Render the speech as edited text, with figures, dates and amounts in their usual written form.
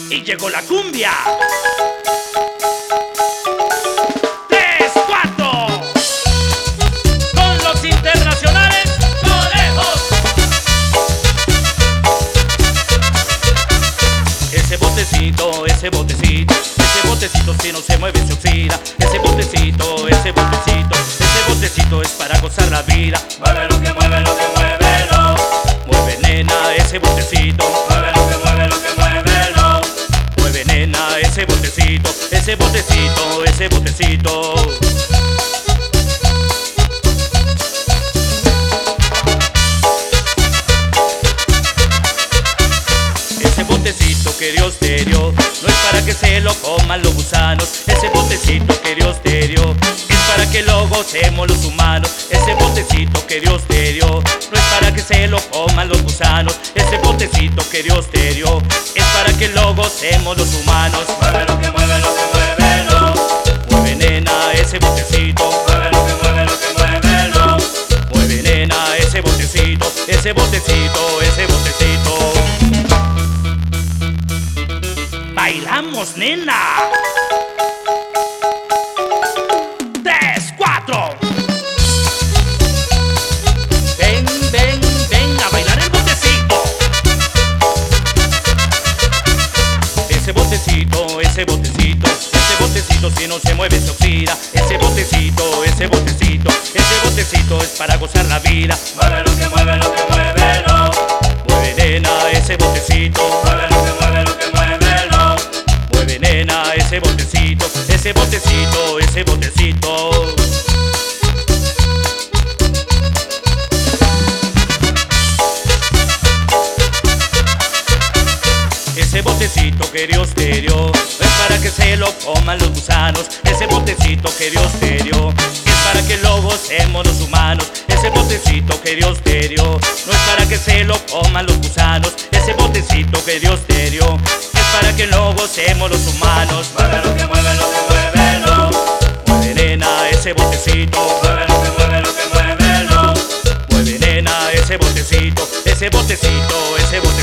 Y llegó la cumbia. 3, 4. Con los internacionales conejos. Ese botecito, ese botecito, ese botecito si no se mueve se oxida. Ese botecito, ese botecito, ese botecito es para gozar la vida. Mueve lo que mueve, lo que mueve, lo. Mueve nena ese botecito. Mueve lo que mueve, lo que mueve, lo. Mueve nena ese botecito, ese botecito, ese botecito. Ese botecito que Dios te dio no es para que se lo coman los gusanos. Ese botecito que Dios te dio es para que lo gocemos los humanos. Ese botecito que Dios te dio no es para que se lo coman los gusanos. Ese botecito que Dios te dio es para que lo gocemos los humanos. Mueve lo que mueve, lo que mueve, lo. Mueve nena ese botecito. Mueve lo que mueve, lo que mueve, lo. Mueve nena ese botecito, ese botecito, ese botecito. Bailamos nena. 3, 4. Ven, ven, ven a bailar el botecito. Ese botecito, ese botecito, ese botecito si no se mueve se oxida. Ese botecito, ese botecito, ese botecito es para gozar la vida. Mueve lo que mueve, lo que mueve, lo. Mueve nena ese botecito. Mueve lo que mueve, lo que mueve, lo. Mueve nena ese botecito, ese botecito, ese botecito. Ese botecito que Dios te dio no es para que se lo coman los gusanos. Ese botecito que Dios te dio es para que lo gocemos los humanos. Ese botecito que Dios te dio no es para que se lo coman los gusanos. Ese botecito que Dios te dio es para que lo gocemos los humanos. Mueve lo que mueve, lo que mueve, lo. Mueve nena ese botecito. Mueve lo que mueve, lo que mueve, lo. Mueve nena ese botecito, ese botecito, ese botecito.